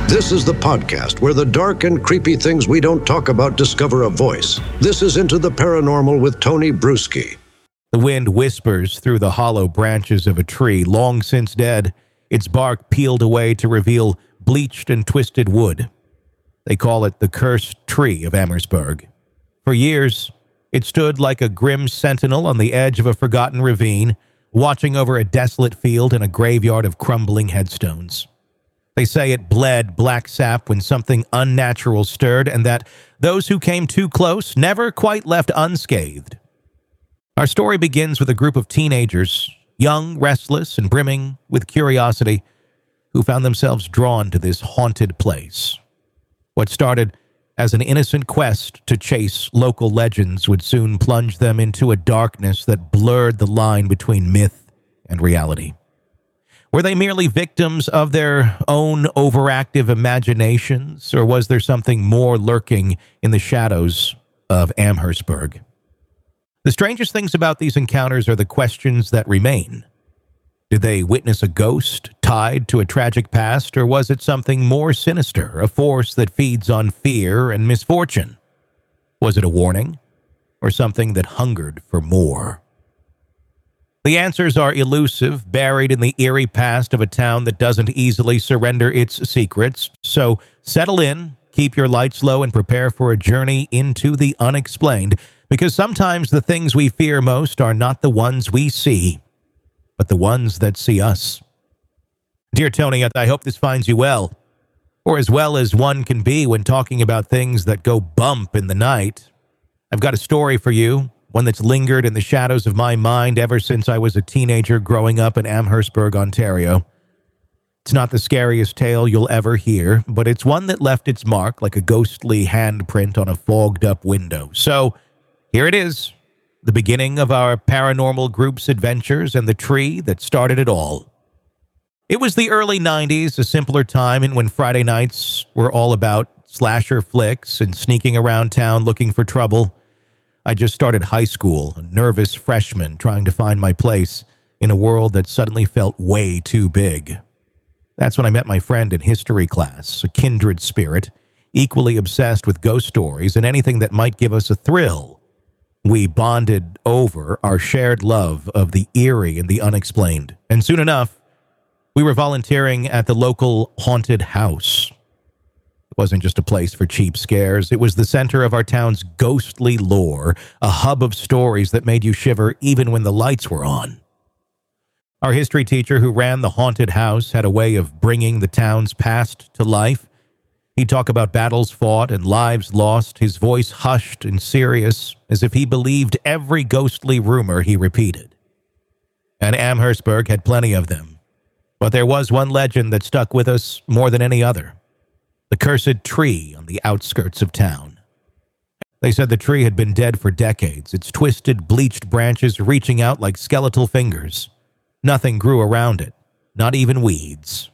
This is the podcast where the dark and creepy things we don't talk about discover a voice. This is Into the Paranormal with Tony Bruschi. The wind whispers through the hollow branches of a tree long since dead, its bark peeled away to reveal bleached and twisted wood. They call it the cursed tree of Amherstburg. For years, it stood like a grim sentinel on the edge of a forgotten ravine, watching over a desolate field and a graveyard of crumbling headstones. They say it bled black sap when something unnatural stirred, and that those who came too close never quite left unscathed. Our story begins with a group of teenagers, young, restless, and brimming with curiosity, who found themselves drawn to this haunted place. What started as an innocent quest to chase local legends would soon plunge them into a darkness that blurred the line between myth and reality. Were they merely victims of their own overactive imaginations, or was there something more lurking in the shadows of Amherstburg? The strangest things about these encounters are the questions that remain. Did they witness a ghost tied to a tragic past, or was it something more sinister, a force that feeds on fear and misfortune? Was it a warning, or something that hungered for more? The answers are elusive, buried in the eerie past of a town that doesn't easily surrender its secrets. So settle in, keep your lights low, and prepare for a journey into the unexplained, because sometimes the things we fear most are not the ones we see, but the ones that see us. Dear Tony, I hope this finds you well, or as well as one can be when talking about things that go bump in the night. I've got a story for you, one that's lingered in the shadows of my mind ever since I was a teenager growing up in Amherstburg, Ontario. It's not the scariest tale you'll ever hear, but it's one that left its mark like a ghostly handprint on a fogged-up window. So, here it is, the beginning of our paranormal group's adventures and the tree that started it all. It was the early 90s, a simpler time in when Friday nights were all about slasher flicks and sneaking around town looking for trouble. I just started high school, a nervous freshman trying to find my place in a world that suddenly felt way too big. That's when I met my friend in history class, a kindred spirit, equally obsessed with ghost stories and anything that might give us a thrill. We bonded over our shared love of the eerie and the unexplained, and soon enough, we were volunteering at the local haunted house. It wasn't just a place for cheap scares. It was the center of our town's ghostly lore, a hub of stories that made you shiver even when the lights were on. Our history teacher who ran the haunted house had a way of bringing the town's past to life. He'd talk about battles fought and lives lost, his voice hushed and serious, as if he believed every ghostly rumor he repeated. And Amherstburg had plenty of them. But there was one legend that stuck with us more than any other. The cursed tree on the outskirts of town. They said the tree had been dead for decades, its twisted, bleached branches reaching out like skeletal fingers. Nothing grew around it, not even weeds.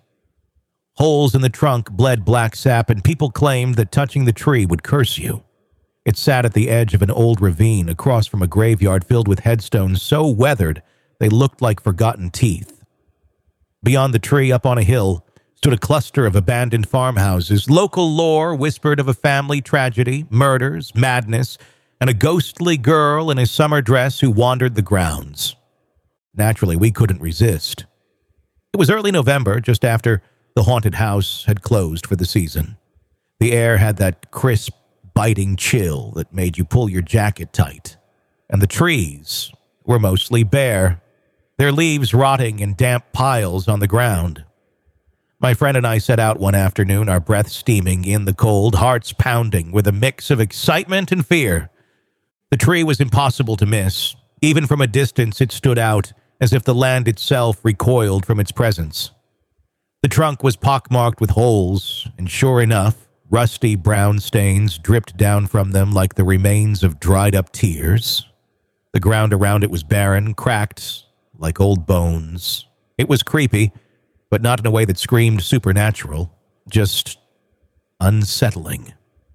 Holes in the trunk bled black sap, and people claimed that touching the tree would curse you. It sat at the edge of an old ravine across from a graveyard filled with headstones so weathered they looked like forgotten teeth. Beyond the tree, up on a hill, stood a cluster of abandoned farmhouses. Local lore whispered of a family tragedy, murders, madness, and a ghostly girl in a summer dress who wandered the grounds. Naturally, we couldn't resist. It was early November, just after the haunted house had closed for the season. The air had that crisp, biting chill that made you pull your jacket tight. And the trees were mostly bare, their leaves rotting in damp piles on the ground. My friend and I set out one afternoon, our breath steaming in the cold, hearts pounding with a mix of excitement and fear. The tree was impossible to miss. Even from a distance, it stood out, as if the land itself recoiled from its presence. The trunk was pockmarked with holes, and sure enough, rusty brown stains dripped down from them like the remains of dried-up tears. The ground around it was barren, cracked, like old bones. It was creepy, but not in a way that screamed supernatural, just unsettling.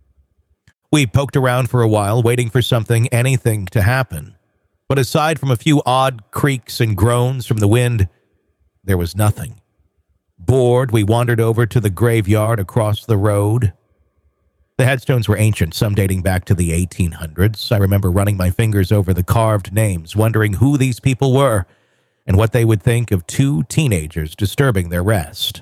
We poked around for a while, waiting for anything to happen. But aside from a few odd creaks and groans from the wind, there was nothing. Bored, we wandered over to the graveyard across the road. The headstones were ancient, some dating back to the 1800s. I remember running my fingers over the carved names, wondering who these people were and what they would think of two teenagers disturbing their rest.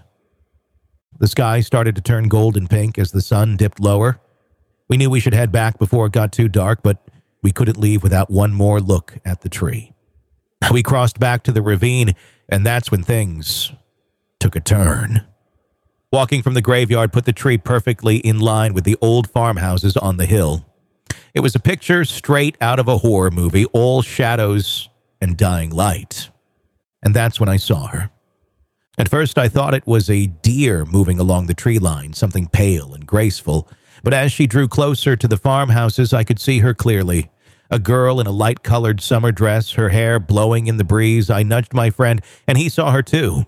The sky started to turn golden pink as the sun dipped lower. We knew we should head back before it got too dark, but we couldn't leave without one more look at the tree. We crossed back to the ravine, and that's when things took a turn. Walking from the graveyard put the tree perfectly in line with the old farmhouses on the hill. It was a picture straight out of a horror movie, all shadows and dying light. And that's when I saw her. At first, I thought it was a deer moving along the tree line, something pale and graceful. But as she drew closer to the farmhouses, I could see her clearly. A girl in a light-colored summer dress, her hair blowing in the breeze. I nudged my friend, and he saw her too.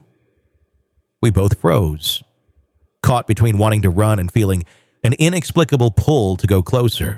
We both froze, caught between wanting to run and feeling an inexplicable pull to go closer.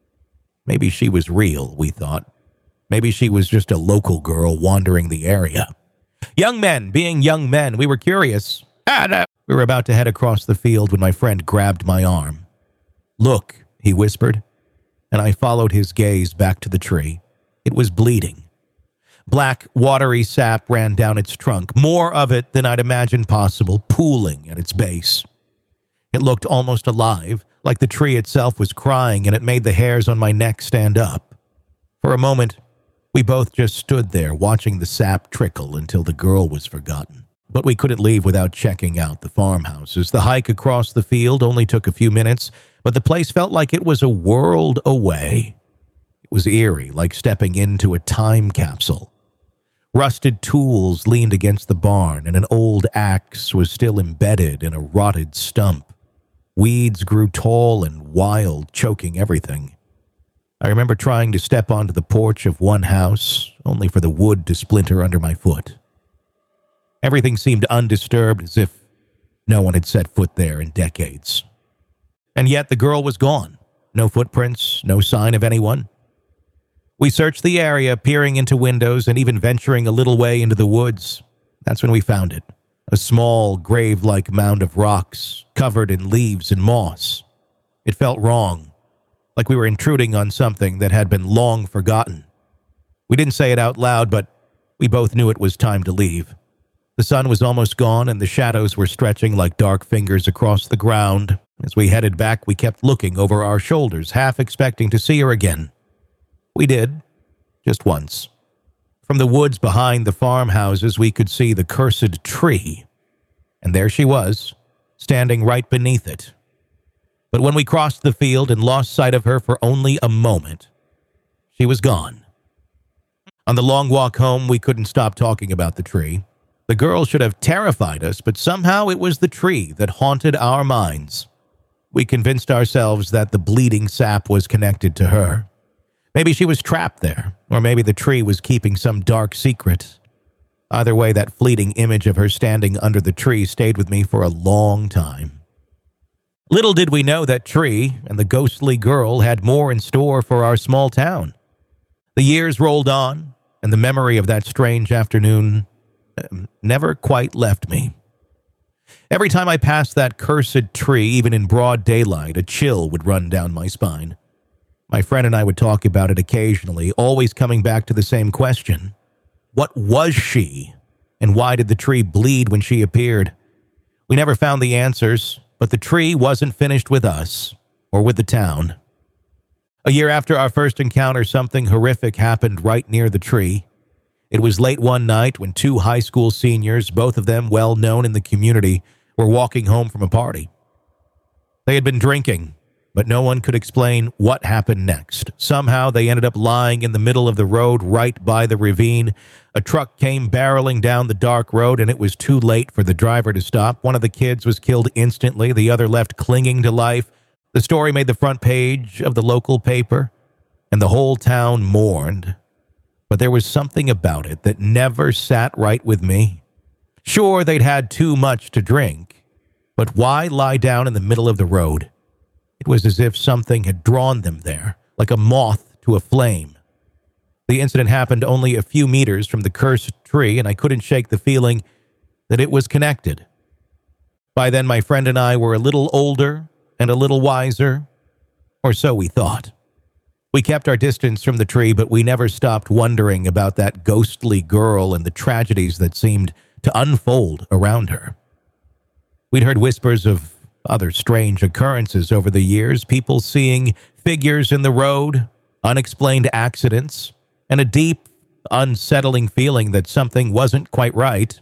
Maybe she was real, we thought. Maybe she was just a local girl wandering the area. Young men, being young men, we were curious. We were about to head across the field when my friend grabbed my arm. "Look," he whispered, and I followed his gaze back to the tree. It was bleeding. Black, watery sap ran down its trunk, more of it than I'd imagined possible, pooling at its base. It looked almost alive, like the tree itself was crying, and it made the hairs on my neck stand up. For a moment, we both just stood there, watching the sap trickle until the girl was forgotten. But we couldn't leave without checking out the farmhouses. The hike across the field only took a few minutes, but the place felt like it was a world away. It was eerie, like stepping into a time capsule. Rusted tools leaned against the barn, and an old axe was still embedded in a rotted stump. Weeds grew tall and wild, choking everything. I remember trying to step onto the porch of one house, only for the wood to splinter under my foot. Everything seemed undisturbed, as if no one had set foot there in decades. And yet the girl was gone. No footprints, no sign of anyone. We searched the area, peering into windows and even venturing a little way into the woods. That's when we found it. A small, grave-like mound of rocks, covered in leaves and moss. It felt wrong, like we were intruding on something that had been long forgotten. We didn't say it out loud, but we both knew it was time to leave. The sun was almost gone, and the shadows were stretching like dark fingers across the ground. As we headed back, we kept looking over our shoulders, half expecting to see her again. We did, just once. From the woods behind the farmhouses, we could see the cursed tree. And there she was, standing right beneath it. But when we crossed the field and lost sight of her for only a moment, she was gone. On the long walk home, we couldn't stop talking about the tree. The girl should have terrified us, but somehow it was the tree that haunted our minds. We convinced ourselves that the bleeding sap was connected to her. Maybe she was trapped there, or maybe the tree was keeping some dark secret. Either way, that fleeting image of her standing under the tree stayed with me for a long time. Little did we know that tree and the ghostly girl had more in store for our small town. The years rolled on, and the memory of that strange afternoon never quite left me. Every time I passed that cursed tree, even in broad daylight, a chill would run down my spine. My friend and I would talk about it occasionally, always coming back to the same question. What was she? And why did the tree bleed when she appeared? We never found the answers, but the tree wasn't finished with us, or with the town. A year after our first encounter, something horrific happened right near the tree. It was late one night when two high school seniors, both of them well known in the community, were walking home from a party. They had been drinking, but no one could explain what happened next. Somehow they ended up lying in the middle of the road right by the ravine. A truck came barreling down the dark road, and it was too late for the driver to stop. One of the kids was killed instantly, the other left clinging to life. The story made the front page of the local paper, and the whole town mourned. But there was something about it that never sat right with me. Sure, they'd had too much to drink, but why lie down in the middle of the road? It was as if something had drawn them there, like a moth to a flame. The incident happened only a few meters from the cursed tree, and I couldn't shake the feeling that it was connected. By then, my friend and I were a little older and a little wiser, or so we thought. We kept our distance from the tree, but we never stopped wondering about that ghostly girl and the tragedies that seemed to unfold around her. We'd heard whispers of other strange occurrences over the years, people seeing figures in the road, unexplained accidents, and a deep, unsettling feeling that something wasn't quite right.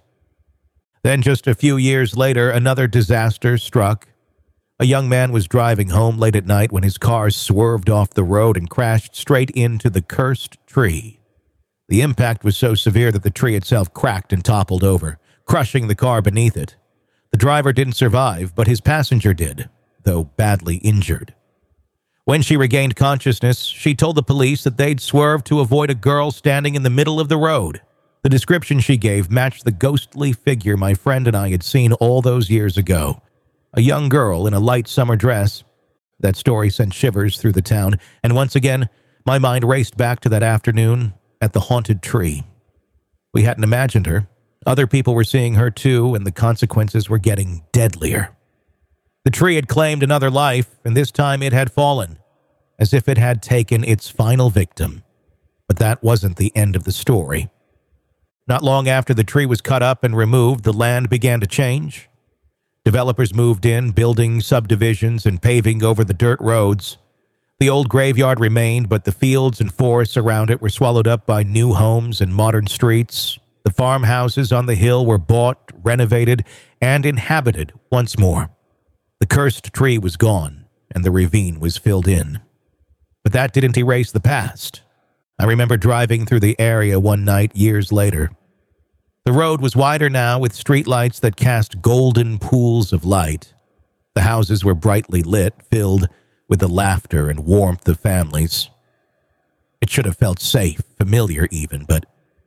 Then just a few years later, another disaster struck. A young man was driving home late at night when his car swerved off the road and crashed straight into the cursed tree. The impact was so severe that the tree itself cracked and toppled over, crushing the car beneath it. The driver didn't survive, but his passenger did, though badly injured. When she regained consciousness, she told the police that they'd swerved to avoid a girl standing in the middle of the road. The description she gave matched the ghostly figure my friend and I had seen all those years ago. A young girl in a light summer dress. That story sent shivers through the town, and once again, my mind raced back to that afternoon at the haunted tree. We hadn't imagined her. Other people were seeing her too, and the consequences were getting deadlier. The tree had claimed another life, and this time it had fallen, as if it had taken its final victim. But that wasn't the end of the story. Not long after the tree was cut up and removed, the land began to change. Developers moved in, building subdivisions and paving over the dirt roads. The old graveyard remained, but the fields and forests around it were swallowed up by new homes and modern streets. The farmhouses on the hill were bought, renovated, and inhabited once more. The cursed tree was gone, and the ravine was filled in. But that didn't erase the past. I remember driving through the area one night years later. The road was wider now, with streetlights that cast golden pools of light. The houses were brightly lit, filled with the laughter and warmth of families. It should have felt safe, familiar even, but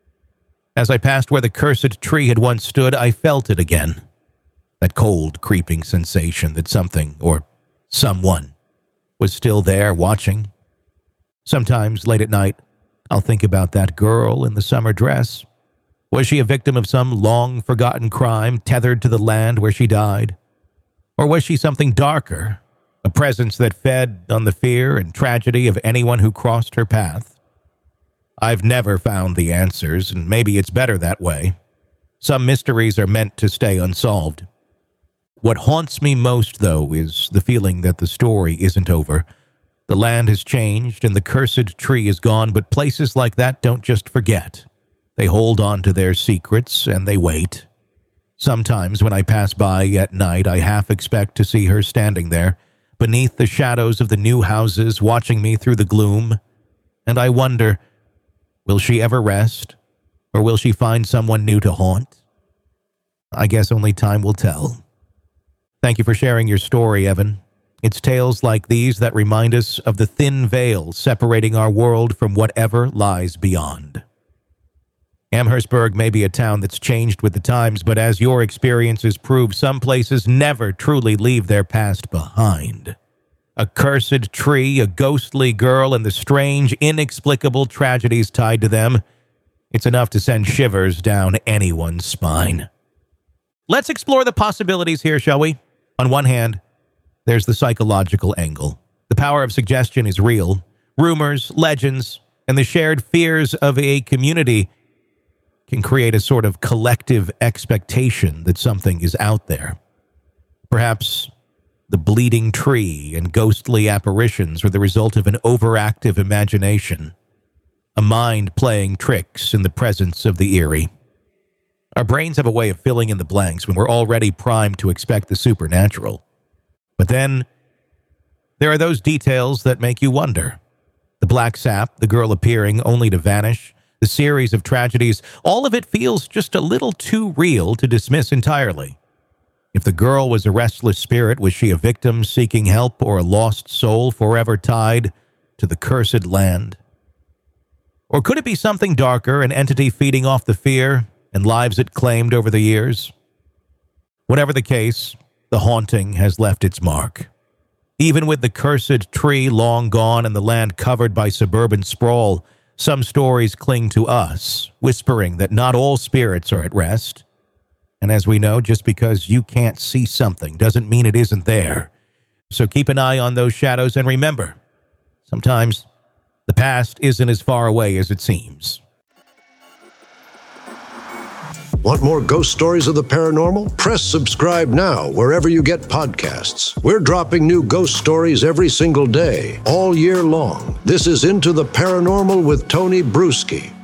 as I passed where the cursed tree had once stood, I felt it again. That cold, creeping sensation that something, or someone, was still there watching. Sometimes, late at night, I'll think about that girl in the summer dress. Was she a victim of some long-forgotten crime tethered to the land where she died? Or was she something darker, a presence that fed on the fear and tragedy of anyone who crossed her path? I've never found the answers, and maybe it's better that way. Some mysteries are meant to stay unsolved. What haunts me most, though, is the feeling that the story isn't over. The land has changed, and the cursed tree is gone, but places like that don't just forget. They hold on to their secrets, and they wait. Sometimes when I pass by at night, I half expect to see her standing there, beneath the shadows of the new houses, watching me through the gloom. And I wonder, will she ever rest? Or will she find someone new to haunt? I guess only time will tell. Thank you for sharing your story, Evan. It's tales like these that remind us of the thin veil separating our world from whatever lies beyond. Amherstburg may be a town that's changed with the times, but as your experiences prove, some places never truly leave their past behind. A cursed tree, a ghostly girl, and the strange, inexplicable tragedies tied to them. It's enough to send shivers down anyone's spine. Let's explore the possibilities here, shall we? On one hand, there's the psychological angle. The power of suggestion is real. Rumors, legends, and the shared fears of a community can create a sort of collective expectation that something is out there. Perhaps the bleeding tree and ghostly apparitions were the result of an overactive imagination, a mind playing tricks in the presence of the eerie. Our brains have a way of filling in the blanks when we're already primed to expect the supernatural. But then, there are those details that make you wonder. The black sap, the girl appearing only to vanish, the series of tragedies, all of it feels just a little too real to dismiss entirely. If the girl was a restless spirit, was she a victim seeking help or a lost soul forever tied to the cursed land? Or could it be something darker, an entity feeding off the fear and lives it claimed over the years? Whatever the case, the haunting has left its mark. Even with the cursed tree long gone and the land covered by suburban sprawl, some stories cling to us, whispering that not all spirits are at rest. And as we know, just because you can't see something doesn't mean it isn't there. So keep an eye on those shadows and remember, sometimes the past isn't as far away as it seems. Want more ghost stories of the paranormal? Press subscribe now wherever you get podcasts. We're dropping new ghost stories every single day, all year long. This is Into the Paranormal with Tony Bruschi.